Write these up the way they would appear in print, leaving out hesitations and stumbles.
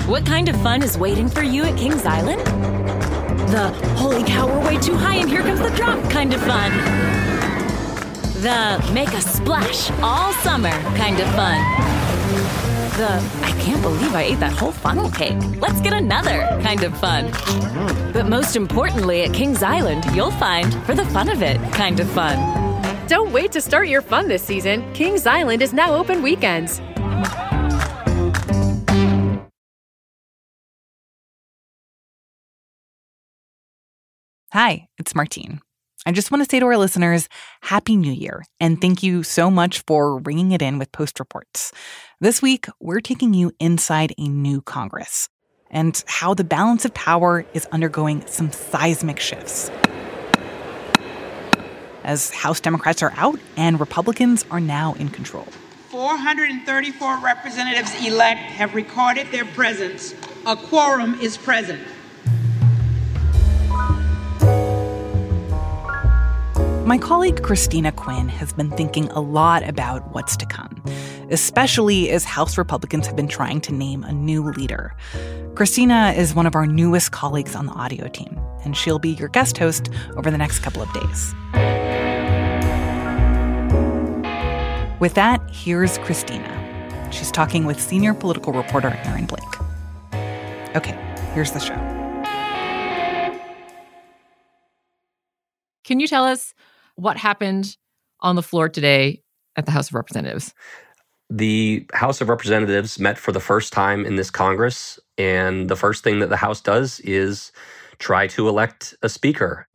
What kind of fun is waiting for you at Kings Island? The holy cow, we're way too high and here comes the drop kind of fun. The make a splash all summer kind of fun. The I can't believe I ate that whole funnel cake. Let's get another kind of fun. But most importantly, at Kings Island, you'll find for the fun of it kind of fun. Don't wait to start your fun this season. Kings Island is now open weekends. Hi, it's Martine. I just want to say to our listeners, Happy New Year, and thank you so much for ringing it in with Post Reports. This week, we're taking you inside a new Congress and how the balance of power is undergoing some seismic shifts. As House Democrats are out and Republicans are now in control. 434 representatives-elect have recorded their presence. A quorum is present. My colleague Christina Quinn has been thinking a lot about what's to come, especially as House Republicans have been trying to name a new leader. Christina is one of our newest colleagues on the audio team, and she'll be your guest host over the next couple of days. With that, here's Christina. She's talking with senior political reporter Aaron Blake. Okay, here's the show. Can you tell us what happened on the floor today at the House of Representatives? The House of Representatives met for the first time in this Congress, and the first thing that the House does is try to elect a speaker.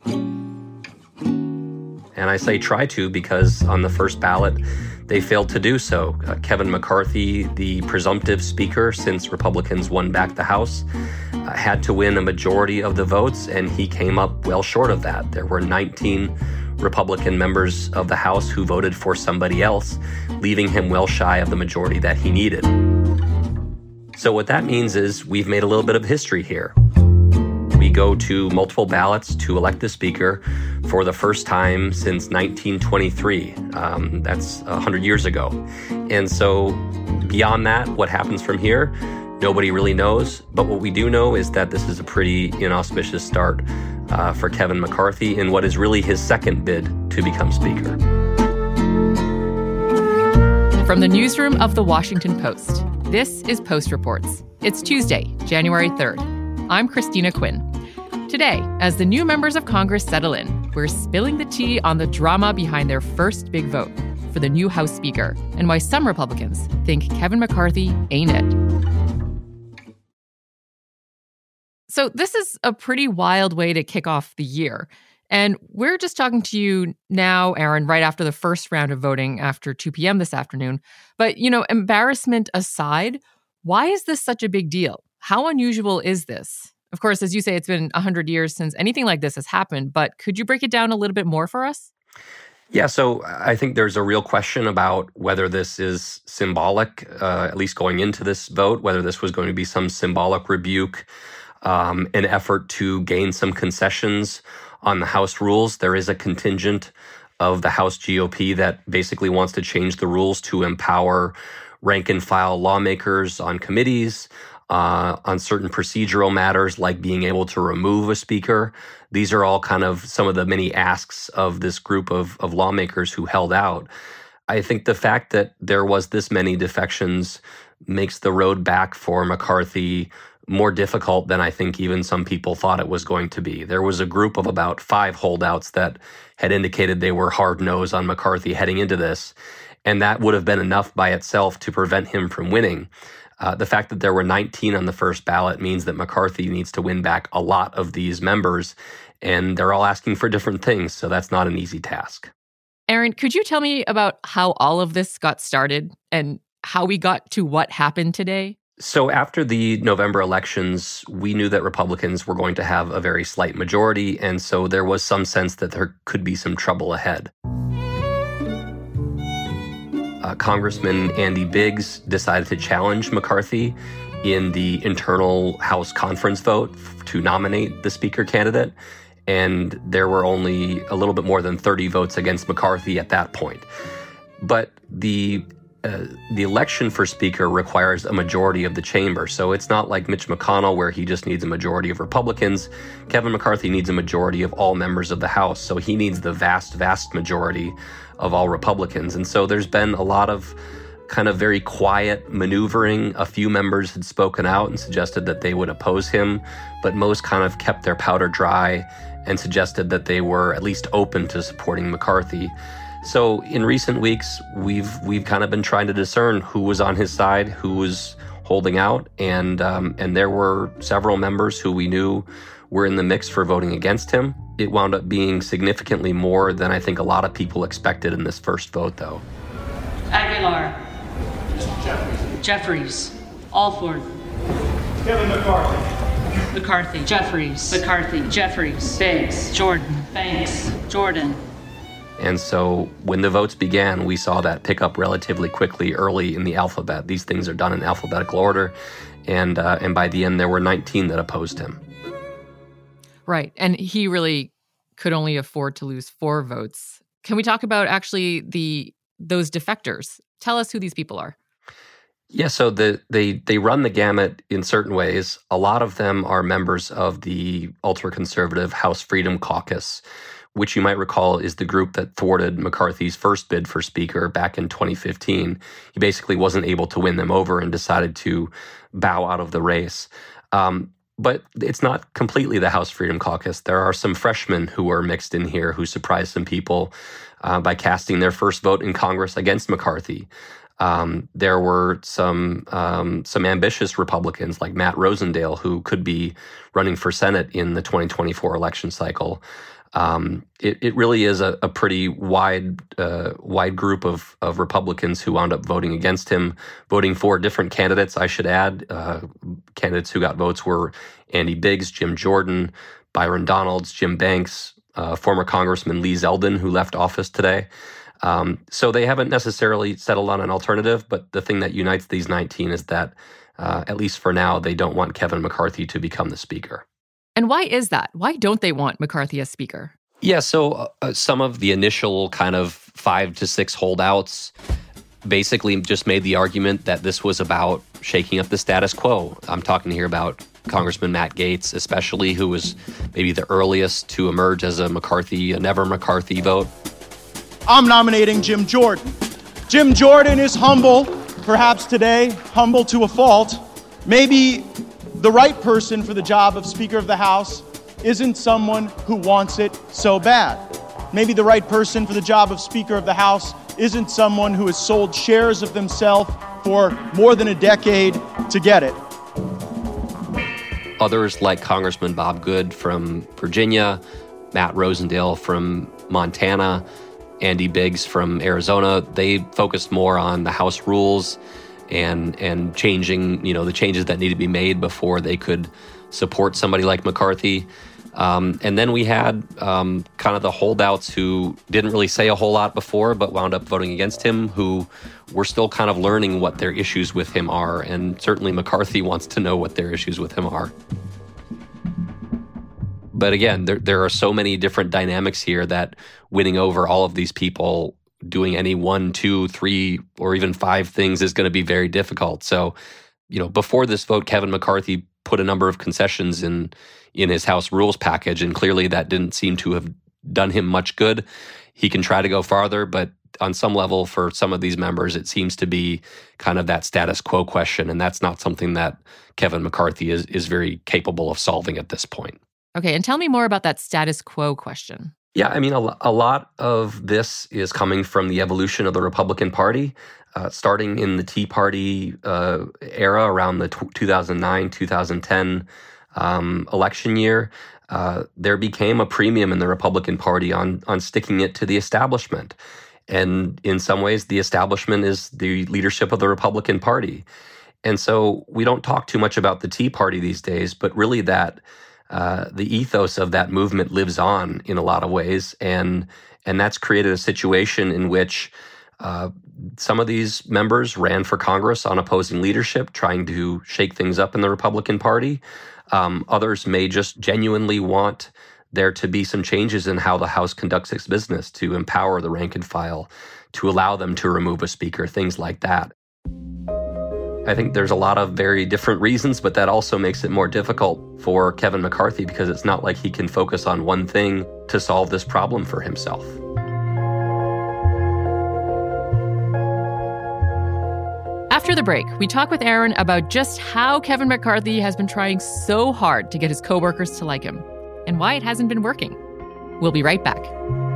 And I say try to because on the first ballot, they failed to do so. Kevin McCarthy, the presumptive speaker since Republicans won back the House, had to win a majority of the votes, and he came up well short of that. There were 19 Republican members of the House who voted for somebody else, leaving him well shy of the majority that he needed. So what that means is we've made a little bit of history here. We go to multiple ballots to elect the speaker for the first time since 1923. That's 100 years ago. And so beyond that, what happens from here, nobody really knows. But what we do know is that this is a pretty inauspicious start for Kevin McCarthy in what is really his second bid to become speaker. From the newsroom of The Washington Post, this is Post Reports. It's Tuesday, January 3rd. I'm Christina Quinn. Today, as the new members of Congress settle in, we're spilling the tea on the drama behind their first big vote for the new House Speaker and why some Republicans think Kevin McCarthy ain't it. So this is a pretty wild way to kick off the year. And we're just talking to you now, Aaron, right after the first round of voting after 2 p.m. this afternoon. But, embarrassment aside, why is this such a big deal? How unusual is this? Of course, as you say, it's been 100 years since anything like this has happened, but could you break it down a little bit more for us? Yeah, so I think there's a real question about whether this is symbolic, at least going into this vote, whether this was going to be some symbolic rebuke, an effort to gain some concessions on the House rules. There is a contingent of the House GOP that basically wants to change the rules to empower rank-and-file lawmakers on committees, on certain procedural matters like being able to remove a speaker. These are all kind of some of the many asks of this group of lawmakers who held out. I think the fact that there was this many defections makes the road back for McCarthy more difficult than I think even some people thought it was going to be. There was a group of about 5 holdouts that had indicated they were hard-nosed on McCarthy heading into this, and that would have been enough by itself to prevent him from winning. The fact that there were 19 on the first ballot means that McCarthy needs to win back a lot of these members, and they're all asking for different things, so that's not an easy task. Aaron, could you tell me about how all of this got started and how we got to what happened today? So after the November elections, we knew that Republicans were going to have a very slight majority, and so there was some sense that there could be some trouble ahead. Congressman Andy Biggs decided to challenge McCarthy in the internal House conference vote to nominate the Speaker candidate, and there were only a little bit more than 30 votes against McCarthy at that point. But the the election for Speaker requires a majority of the chamber. So it's not like Mitch McConnell, where he just needs a majority of Republicans. Kevin McCarthy needs a majority of all members of the House. So he needs the vast, vast majority of all Republicans. And so there's been a lot of kind of very quiet maneuvering. A few members had spoken out and suggested that they would oppose him, but most kind of kept their powder dry and suggested that they were at least open to supporting McCarthy. So in recent weeks, we've kind of been trying to discern who was on his side, who was holding out, and there were several members who we knew were in the mix for voting against him. It wound up being significantly more than I think a lot of people expected in this first vote, though. Aguilar. Jeffries. Alford. Kevin McCarthy. McCarthy. Jeffries. McCarthy. Jeffries. Banks. Jordan. Banks. Jordan. And so when the votes began, we saw that pick up relatively quickly early in the alphabet. These things are done in alphabetical order. And by the end, there were 19 that opposed him. Right. And he really could only afford to lose 4 votes. Can we talk about actually those defectors? Tell us who these people are. Yeah, so they run the gamut in certain ways. A lot of them are members of the ultra-conservative House Freedom Caucus, which you might recall is the group that thwarted McCarthy's first bid for Speaker back in 2015. He basically wasn't able to win them over and decided to bow out of the race. But it's not completely the House Freedom Caucus. There are some freshmen who are mixed in here who surprised some people by casting their first vote in Congress against McCarthy. There were some ambitious Republicans like Matt Rosendale who could be running for Senate in the 2024 election cycle. It really is a pretty wide group of Republicans who wound up voting against him, voting for different candidates, I should add. Candidates who got votes were Andy Biggs, Jim Jordan, Byron Donalds, Jim Banks, former Congressman Lee Zeldin, who left office today. So they haven't necessarily settled on an alternative, but the thing that unites these 19 is that, at least for now, they don't want Kevin McCarthy to become the Speaker. And why is that? Why don't they want McCarthy as Speaker? Yeah, so some of the initial kind of 5 to 6 holdouts basically just made the argument that this was about shaking up the status quo. I'm talking here about Congressman Matt Gaetz, especially, who was maybe the earliest to emerge as a never McCarthy vote. I'm nominating Jim Jordan. Jim Jordan is humble, perhaps today, humble to a fault. Maybe the right person for the job of Speaker of the House isn't someone who wants it so bad. Maybe the right person for the job of Speaker of the House isn't someone who has sold shares of themselves for more than a decade to get it. Others, like Congressman Bob Good from Virginia, Matt Rosendale from Montana, Andy Biggs from Arizona, they focused more on the House rules and changing, the changes that need to be made before they could support somebody like McCarthy. And then we had kind of the holdouts who didn't really say a whole lot before, but wound up voting against him, who were still kind of learning what their issues with him are. And certainly McCarthy wants to know what their issues with him are. But again, there are so many different dynamics here that winning over all of these people, doing any 1, 2, 3, or even 5 things is going to be very difficult. So, before this vote, Kevin McCarthy put a number of concessions in his House rules package, and clearly that didn't seem to have done him much good. He can try to go farther, but on some level, for some of these members, it seems to be kind of that status quo question, and that's not something that Kevin McCarthy is very capable of solving at this point. Okay, and tell me more about that status quo question. Yeah, I mean, a lot of this is coming from the evolution of the Republican Party, starting in the Tea Party era around the 2009-2010 election year. There became a premium in the Republican Party on sticking it to the establishment. And in some ways, the establishment is the leadership of the Republican Party. And so we don't talk too much about the Tea Party these days, but really that the ethos of that movement lives on in a lot of ways, and that's created a situation in which some of these members ran for Congress on opposing leadership, trying to shake things up in the Republican Party. Others may just genuinely want there to be some changes in how the House conducts its business, to empower the rank and file, to allow them to remove a speaker, things like that. I think there's a lot of very different reasons, but that also makes it more difficult for Kevin McCarthy because it's not like he can focus on one thing to solve this problem for himself. After the break, we talk with Aaron about just how Kevin McCarthy has been trying so hard to get his coworkers to like him and why it hasn't been working. We'll be right back.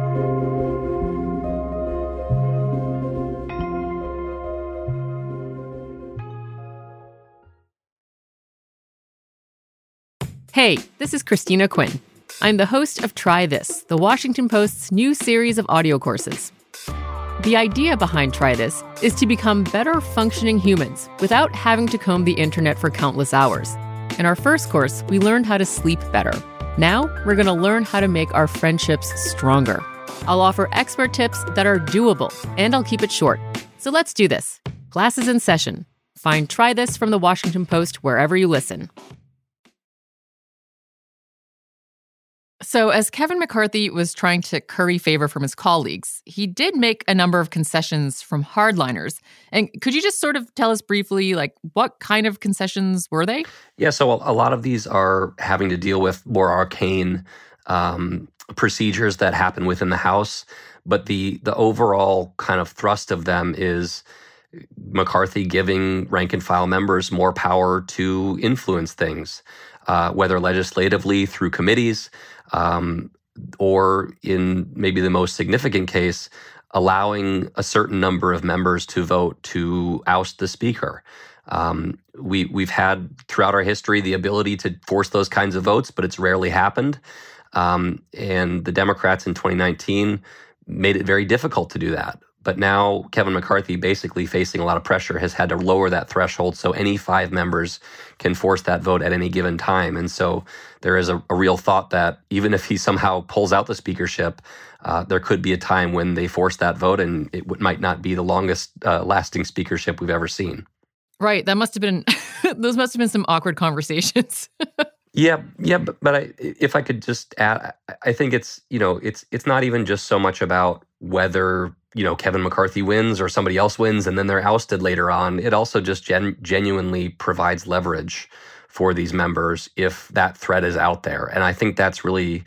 Hey, this is Christina Quinn. I'm the host of Try This, the Washington Post's new series of audio courses. The idea behind Try This is to become better functioning humans without having to comb the internet for countless hours. In our first course, we learned how to sleep better. Now, we're going to learn how to make our friendships stronger. I'll offer expert tips that are doable, and I'll keep it short. So let's do this. Class is in session. Find Try This from the Washington Post wherever you listen. So as Kevin McCarthy was trying to curry favor from his colleagues, he did make a number of concessions from hardliners. And could you just sort of tell us briefly, like, what kind of concessions were they? Yeah, so a lot of these are having to deal with more arcane procedures that happen within the House. But the overall kind of thrust of them is McCarthy giving rank and file members more power to influence things, whether legislatively through committees, or in maybe the most significant case, allowing a certain number of members to vote to oust the speaker. We've had throughout our history the ability to force those kinds of votes, but it's rarely happened. And the Democrats in 2019 made it very difficult to do that. But now Kevin McCarthy, basically facing a lot of pressure, has had to lower that threshold so any 5 members can force that vote at any given time. And so there is a real thought that even if he somehow pulls out the speakership, there could be a time when they force that vote and it might not be the longest lasting speakership we've ever seen. Right. That must have been, those must have been some awkward conversations. Yeah, but if I could just add, I think it's not even just so much about whether Kevin McCarthy wins or somebody else wins and then they're ousted later on. It also just genuinely provides leverage for these members if that threat is out there, and I think it's really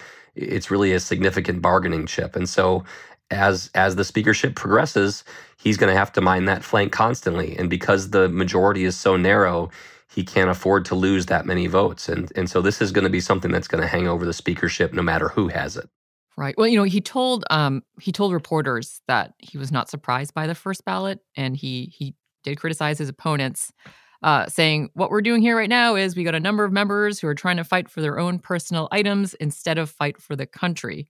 a significant bargaining chip. And so as the speakership progresses, he's going to have to mine that flank constantly, and because the majority is so narrow, he can't afford to lose that many votes. And so this is going to be something that's going to hang over the speakership no matter who has it. Right. Well, he told reporters that he was not surprised by the first ballot, and he did criticize his opponents, saying, what we're doing here right now is we got a number of members who are trying to fight for their own personal items instead of fight for the country.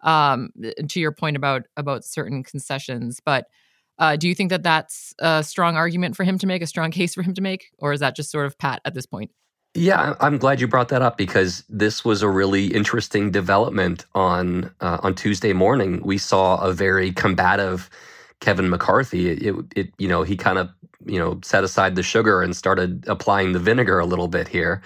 To your point about certain concessions, but do you think that that's a strong argument for him to make, a strong case for him to make, or is that just sort of pat at this point? Yeah, I'm glad you brought that up because this was a really interesting development on Tuesday morning. We saw a very combative Kevin McCarthy. He kind of set aside the sugar and started applying the vinegar a little bit here,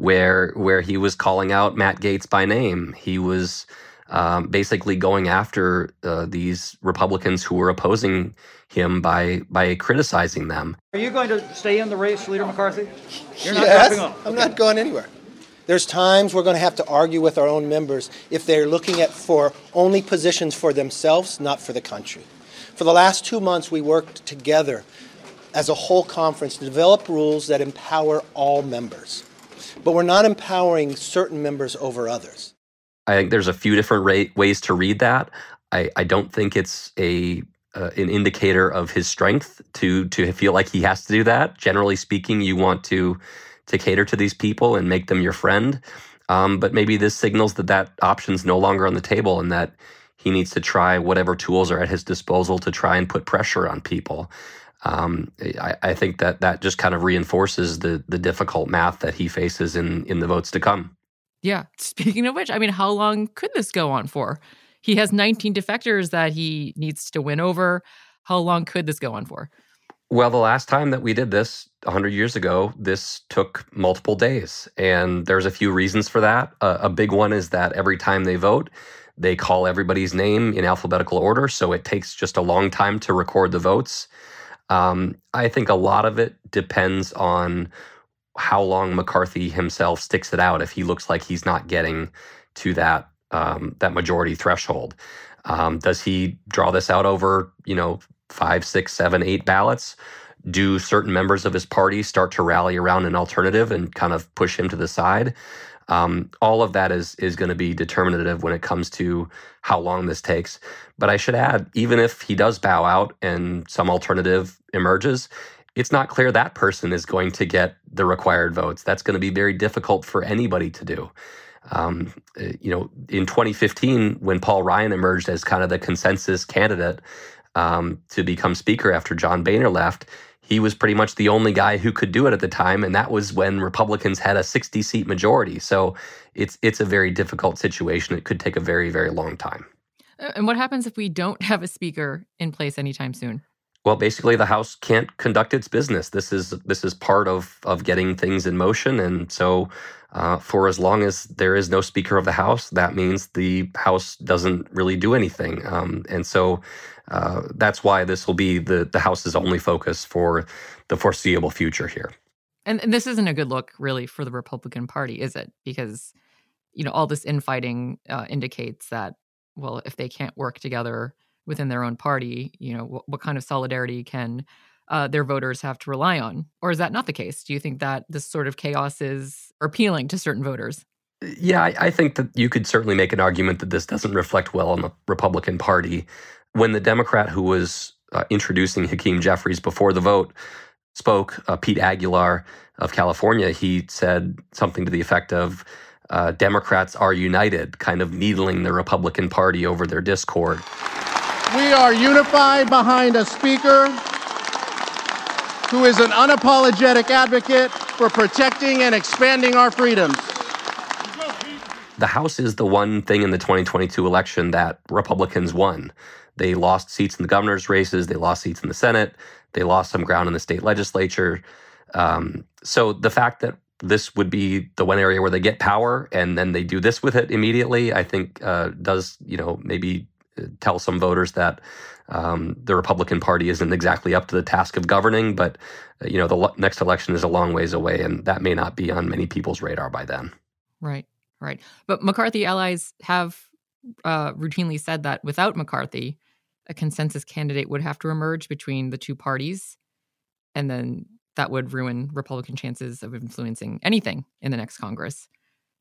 where he was calling out Matt Gaetz by name. He was basically going after these Republicans who were opposing him by criticizing them. Are you going to stay in the race, Leader McCarthy? You're not yes, dropping off. I'm not going anywhere. There's times we're going to have to argue with our own members if they're looking for only positions for themselves, not for the country. For the last 2 months, we worked together as a whole conference to develop rules that empower all members. But we're not empowering certain members over others. I think there's a few different ways to read that. I don't think it's an indicator of his strength to feel like he has to do that. Generally speaking, you want to cater to these people and make them your friend. But maybe this signals that option's no longer on the table and that he needs to try whatever tools are at his disposal to try and put pressure on people. I think that just kind of reinforces the difficult math that he faces in the votes to come. Yeah. Speaking of which, how long could this go on for? He has 19 defectors that he needs to win over. How long could this go on for? Well, the last time that we did this, 100 years ago, this took multiple days. And there's a few reasons for that. A big one is that every time they vote, they call everybody's name in alphabetical order. So it takes just a long time to record the votes. I think a lot of it depends on how long McCarthy himself sticks it out if he looks like he's not getting to that majority threshold. Does he draw this out over, 5, 6, 7, 8 ballots? Do certain members of his party start to rally around an alternative and kind of push him to the side? All of that is going to be determinative when it comes to how long this takes. But I should add, even if he does bow out and some alternative emerges, it's not clear that person is going to get the required votes. That's going to be very difficult for anybody to do. In 2015, when Paul Ryan emerged as kind of the consensus candidate to become speaker after John Boehner left, he was pretty much the only guy who could do it at the time, and that was when Republicans had a 60-seat majority. So it's a very difficult situation. It could take a very, very long time. And what happens if we don't have a speaker in place anytime soon? Well, basically, the House can't conduct its business. This is part of getting things in motion, and so for as long as there is no Speaker of the House, that means the House doesn't really do anything. And so that's why this will be the House's only focus for the foreseeable future here. And this isn't a good look, really, for the Republican Party, is it? Because, all this infighting indicates that, well, if they can't work together within their own party, what kind of solidarity can their voters have to rely on? Or is that not the case? Do you think that this sort of chaos is appealing to certain voters? Yeah, I think that you could certainly make an argument that this doesn't reflect well on the Republican Party. When the Democrat who was introducing Hakeem Jeffries before the vote spoke, Pete Aguilar of California, he said something to the effect of, Democrats are united, kind of needling the Republican Party over their discord. We are unified behind a speaker who is an unapologetic advocate for protecting and expanding our freedoms. The House is the one thing in the 2022 election that Republicans won. They lost seats in the governor's races. They lost seats in the Senate. They lost some ground in the state legislature. So the fact that this would be the one area where they get power and then they do this with it immediately, I think does, maybe tell some voters that the Republican Party isn't exactly up to the task of governing, but the next election is a long ways away, and that may not be on many people's radar by then. Right. But McCarthy allies have routinely said that without McCarthy, a consensus candidate would have to emerge between the two parties, and then that would ruin Republican chances of influencing anything in the next Congress.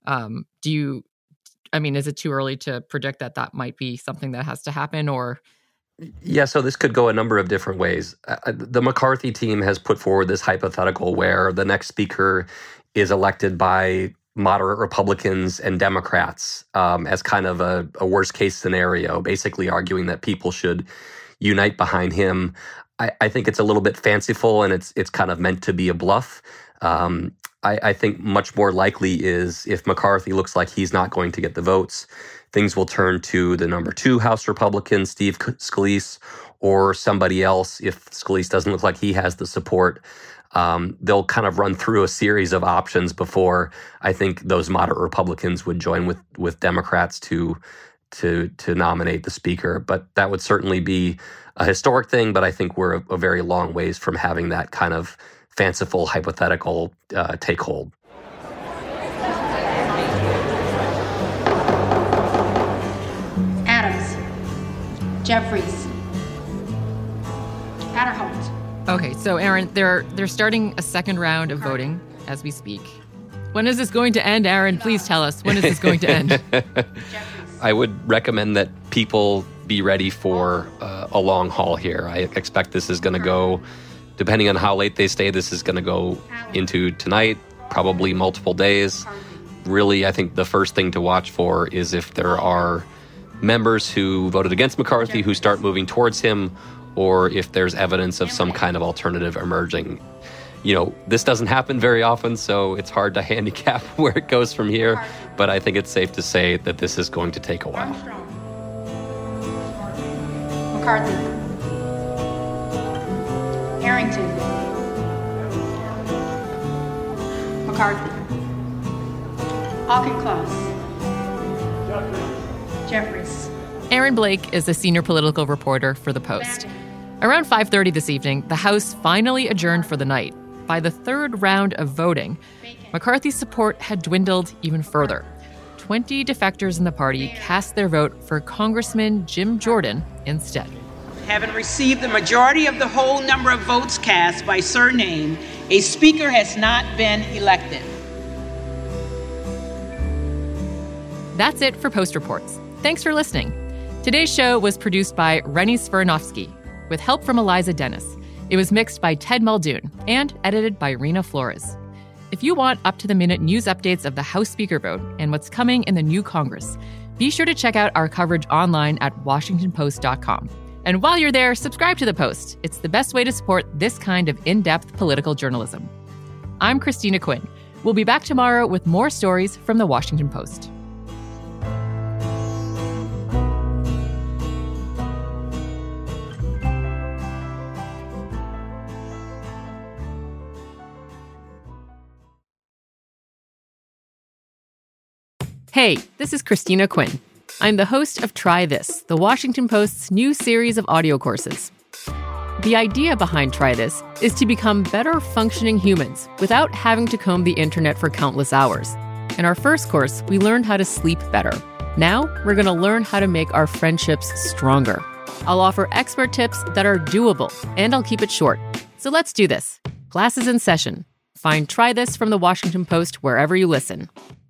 Is it too early to predict that might be something that has to happen, or? Yeah, so this could go a number of different ways. The McCarthy team has put forward this hypothetical where the next speaker is elected by moderate Republicans and Democrats as kind of a worst-case scenario, basically arguing that people should unite behind him. I think it's a little bit fanciful, and it's kind of meant to be a bluff. I think much more likely is if McCarthy looks like he's not going to get the votes, things will turn to the number 2 House Republican, Steve Scalise, or somebody else. If Scalise doesn't look like he has the support, they'll kind of run through a series of options before I think those moderate Republicans would join with Democrats to nominate the speaker. But that would certainly be a historic thing, but I think we're a very long ways from having that kind of fanciful, hypothetical take hold. Adams, Jeffries, Aderholt. Okay, so Aaron, they're starting a second round of voting as we speak. When is this going to end, Aaron? Please tell us. When is this going to end? I would recommend that people be ready for a long haul here. I expect this is going to go, depending on how late they stay, this is going to go into tonight, probably multiple days. Really, I think the first thing to watch for is if there are members who voted against McCarthy who start moving towards him, or if there's evidence of some kind of alternative emerging. This doesn't happen very often, so it's hard to handicap where it goes from here, but I think it's safe to say that this is going to take a while. McCarthy. Aaron Harrington. McCarthy. Auchincloss. Jeffries. Aaron Blake is a senior political reporter for The Post. Around 5:30 this evening, the House finally adjourned for the night. By the third round of voting, McCarthy's support had dwindled even further. 20 defectors in the party cast their vote for Congressman Jim Jordan instead. Having received the majority of the whole number of votes cast by surname, a speaker has not been elected. That's it for Post Reports. Thanks for listening. Today's show was produced by Rennie Sverinovsky, with help from Eliza Dennis. It was mixed by Ted Muldoon and edited by Rena Flores. If you want up-to-the-minute news updates of the House Speaker vote and what's coming in the new Congress, be sure to check out our coverage online at WashingtonPost.com. And while you're there, subscribe to The Post. It's the best way to support this kind of in-depth political journalism. I'm Christina Quinn. We'll be back tomorrow with more stories from The Washington Post. Hey, this is Christina Quinn. I'm the host of Try This, The Washington Post's new series of audio courses. The idea behind Try This is to become better functioning humans without having to comb the internet for countless hours. In our first course, we learned how to sleep better. Now, we're going to learn how to make our friendships stronger. I'll offer expert tips that are doable, and I'll keep it short. So let's do this. Class is in session. Find Try This from The Washington Post wherever you listen.